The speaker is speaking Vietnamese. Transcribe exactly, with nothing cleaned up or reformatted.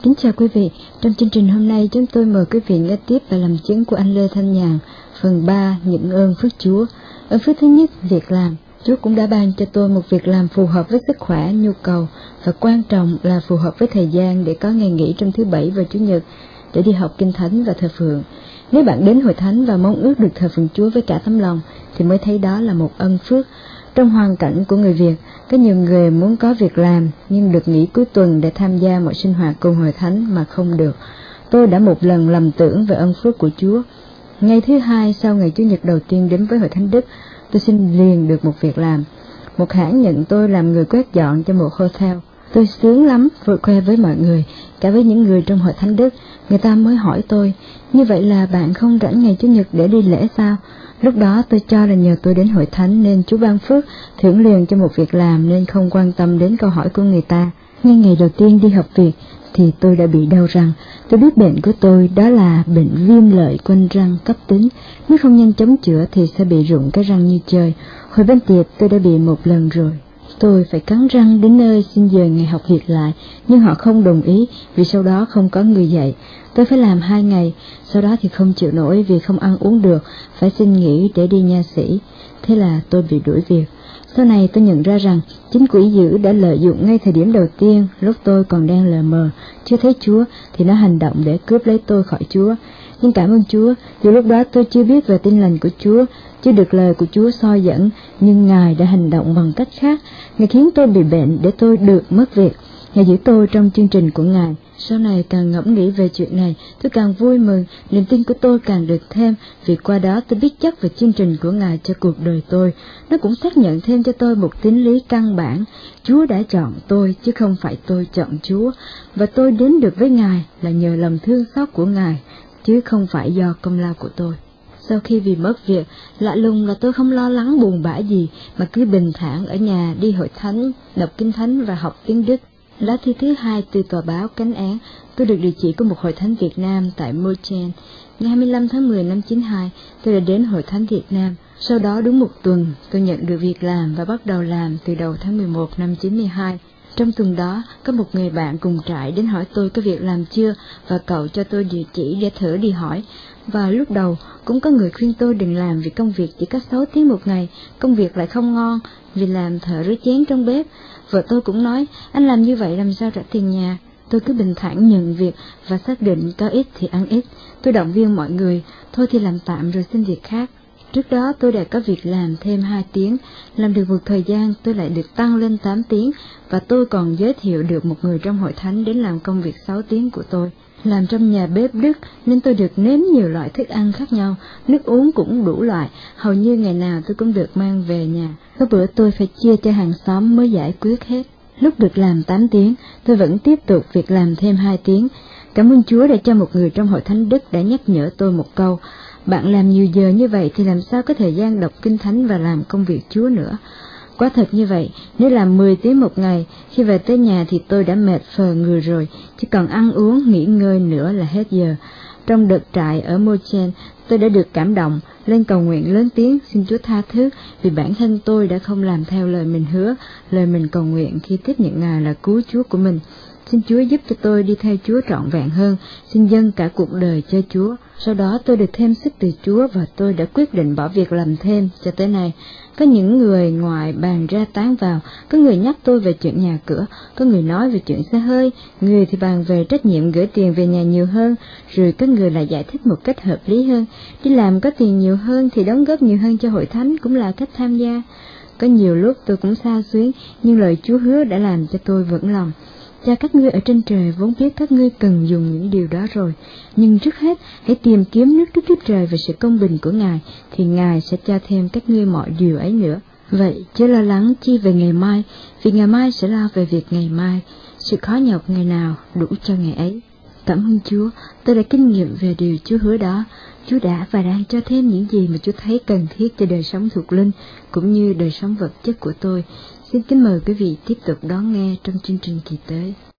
Kính chào quý vị, trong chương trình hôm nay chúng tôi mời quý vị nghe tiếp bài làm chứng của anh Lê Thanh Nhàn, phần ba, những ơn phước Chúa. Ơn phước thứ nhất, việc làm. Chúa cũng đã ban cho tôi một việc làm phù hợp với sức khỏe, nhu cầu, và quan trọng là phù hợp với thời gian để có ngày nghỉ trong thứ Bảy và Chủ nhật, để đi học Kinh Thánh và thờ phượng. Nếu bạn đến hội thánh và mong ước được thờ phượng Chúa với cả tấm lòng, thì mới thấy đó là một ân phước. Trong hoàn cảnh của người Việt, có nhiều người muốn có việc làm nhưng được nghỉ cuối tuần để tham gia mọi sinh hoạt cùng hội thánh mà không được. Tôi đã một lần lầm tưởng về ân phước của Chúa. Ngày thứ hai sau ngày Chủ nhật đầu tiên đến với hội thánh Đức, tôi xin liền được một việc làm. Một hãng nhận tôi làm người quét dọn cho một hotel. Tôi sướng lắm, vội khoe với mọi người, cả với những người trong hội thánh Đức. Người ta mới hỏi tôi, như vậy là bạn không rảnh ngày Chủ nhật để đi lễ sao? Lúc đó tôi cho là nhờ tôi đến hội thánh nên Chúa ban phước, thưởng liền cho một việc làm nên không quan tâm đến câu hỏi của người ta. Nhưng ngày đầu tiên đi học việc thì tôi đã bị đau răng. Tôi biết bệnh của tôi đó là bệnh viêm lợi quanh răng cấp tính. Nếu không nhanh chóng chữa thì sẽ bị rụng cái răng như chơi. Hồi bên tiệp tôi đã bị một lần rồi. Tôi phải cắn răng đến nơi xin dời ngày học việc lại, nhưng họ không đồng ý vì sau đó không có người dạy. Tôi phải làm hai ngày, sau đó thì không chịu nổi vì không ăn uống được, phải xin nghỉ để đi nha sĩ. Thế là tôi bị đuổi việc. Sau này tôi nhận ra rằng chính quỷ dữ đã lợi dụng ngay thời điểm đầu tiên, lúc tôi còn đang lờ mờ, chưa thấy Chúa, thì nó hành động để cướp lấy tôi khỏi Chúa. Nhưng cảm ơn Chúa, dù lúc đó tôi chưa biết về tin lành của Chúa, chưa được lời của Chúa soi dẫn, nhưng Ngài đã hành động bằng cách khác. Ngài khiến tôi bị bệnh để tôi được mất việc. Ngài giữ tôi trong chương trình của Ngài. Sau này càng ngẫm nghĩ về chuyện này, tôi càng vui mừng, niềm tin của tôi càng được thêm, vì qua đó tôi biết chắc về chương trình của Ngài cho cuộc đời tôi. Nó cũng xác nhận thêm cho tôi một tín lý căn bản. Chúa đã chọn tôi, chứ không phải tôi chọn Chúa. Và tôi đến được với Ngài là nhờ lòng thương xót của Ngài, chứ không phải do công lao của tôi. Sau khi vì mất việc, lạ lùng là tôi không lo lắng buồn bã gì, mà cứ bình thản ở nhà đi hội thánh, đọc kinh thánh và học tiếng Đức. Lá thư thứ hai từ tòa báo Cánh Án, tôi được địa chỉ của một hội thánh Việt Nam tại Mochen. Ngày hai mươi lăm tháng mười năm chín hai, tôi đã đến hội thánh Việt Nam. Sau đó đúng một tuần, tôi nhận được việc làm và bắt đầu làm từ đầu tháng mười một năm chín mươi hai. Trong tuần đó, có một người bạn cùng trại đến hỏi tôi có việc làm chưa, và cậu cho tôi địa chỉ để thử đi hỏi. Và lúc đầu, cũng có người khuyên tôi đừng làm vì công việc chỉ có sáu tiếng một ngày, công việc lại không ngon, vì làm thợ rửa chén trong bếp. Vợ tôi cũng nói, anh làm như vậy làm sao trả tiền nhà. Tôi cứ bình thản nhận việc và xác định có ít thì ăn ít. Tôi động viên mọi người, thôi thì làm tạm rồi xin việc khác. Trước đó tôi đã có việc làm thêm hai tiếng, làm được một thời gian tôi lại được tăng lên tám tiếng, và tôi còn giới thiệu được một người trong hội thánh đến làm công việc sáu tiếng của tôi. Làm trong nhà bếp Đức nên tôi được nếm nhiều loại thức ăn khác nhau, nước uống cũng đủ loại, hầu như ngày nào tôi cũng được mang về nhà. Có bữa tôi phải chia cho hàng xóm mới giải quyết hết. Lúc được làm tám tiếng, tôi vẫn tiếp tục việc làm thêm hai tiếng. Cảm ơn Chúa đã cho một người trong hội thánh Đức đã nhắc nhở tôi một câu, bạn làm nhiều giờ như vậy thì làm sao có thời gian đọc kinh thánh và làm công việc Chúa nữa. Quả thật như vậy, nếu làm mười tiếng một ngày, khi về tới nhà thì tôi đã mệt phờ người rồi, chỉ còn ăn uống, nghỉ ngơi nữa là hết giờ. Trong đợt trại ở Mochen, tôi đã được cảm động, lên cầu nguyện lớn tiếng xin Chúa tha thứ vì bản thân tôi đã không làm theo lời mình hứa, lời mình cầu nguyện khi tiếp nhận Ngài là cứu Chúa của mình. Xin Chúa giúp cho tôi đi theo Chúa trọn vẹn hơn, xin dâng cả cuộc đời cho Chúa. Sau đó tôi được thêm sức từ Chúa và tôi đã quyết định bỏ việc làm thêm cho tới nay. Có những người ngoài bàn ra tán vào, có người nhắc tôi về chuyện nhà cửa, có người nói về chuyện xe hơi, người thì bàn về trách nhiệm gửi tiền về nhà nhiều hơn, rồi có người lại giải thích một cách hợp lý hơn. Đi làm có tiền nhiều hơn thì đóng góp nhiều hơn cho hội thánh cũng là cách tham gia. Có nhiều lúc tôi cũng xao xuyến, nhưng lời Chúa hứa đã làm cho tôi vững lòng. Cha các ngươi ở trên trời vốn biết các ngươi cần dùng những điều đó rồi, nhưng trước hết hãy tìm kiếm nước Đức Chúa Trời và sự công bình của Ngài, thì Ngài sẽ cho thêm các ngươi mọi điều ấy nữa. Vậy chớ lo lắng chi về ngày mai, vì ngày mai sẽ lo về việc ngày mai, sự khó nhọc ngày nào đủ cho ngày ấy. Cảm ơn Chúa, tôi đã kinh nghiệm về điều Chúa hứa đó. Chúa đã và đang cho thêm những gì mà Chúa thấy cần thiết cho đời sống thuộc linh, cũng như đời sống vật chất của tôi. Xin kính mời quý vị tiếp tục đón nghe trong chương trình kỳ tới.